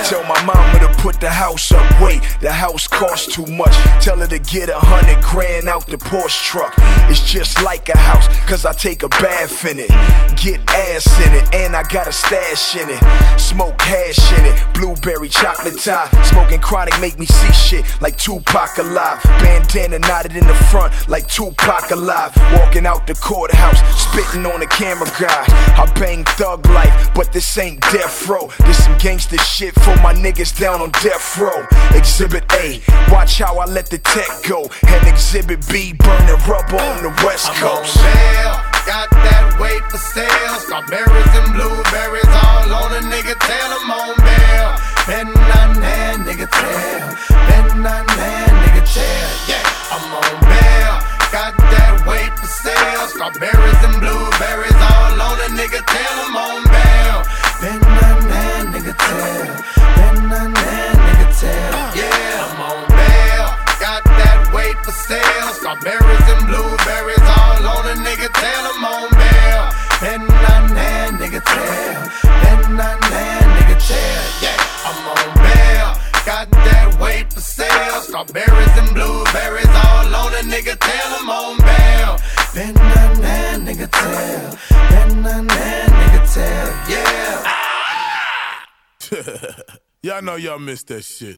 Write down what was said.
Tell my mama to put the house up, wait, the house costs too much. Tell her to get 100 grand out the Porsche truck. It's just like a house, cause I take a bath in it. Get ass in it, and I got a stash in it. Smoke hash in it, blueberry chocolate tie. Smoking chronic make me see shit like Tupac alive. Bandana knotted in the front like Tupac alive. Walking out the courthouse, spitting on the camera guy. I bang thug life, but this ain't death row. This some gangster shit for my niggas down on death row. Exhibit A, watch how I let the tech go. And Exhibit B, burning rubber on the West Coast. I'm on bail, got that weight for sale. Strawberries and blueberries all on a nigga tail. I'm on bail, bend on that nigga tail, bend on that nigga tail. Yeah, I'm on bail, got that weight for sale. Strawberries and blueberries all on a nigga tail. I'm on bail, bend on that nigga tail, bend on that nigga tail. Yeah, I'm on bail, got that weight for sale. Strawberries and blueberries all on a nigga tail. I'm on bail, bend on that nigga tail, bend on that nigga tail. Yeah, I'm on bail, got that weight for sale. Strawberries and blueberries all on a nigga tail. I'm on bail, bend on that nigga tail, bend on that nigga tail. Yeah. Y'all know y'all missed that shit.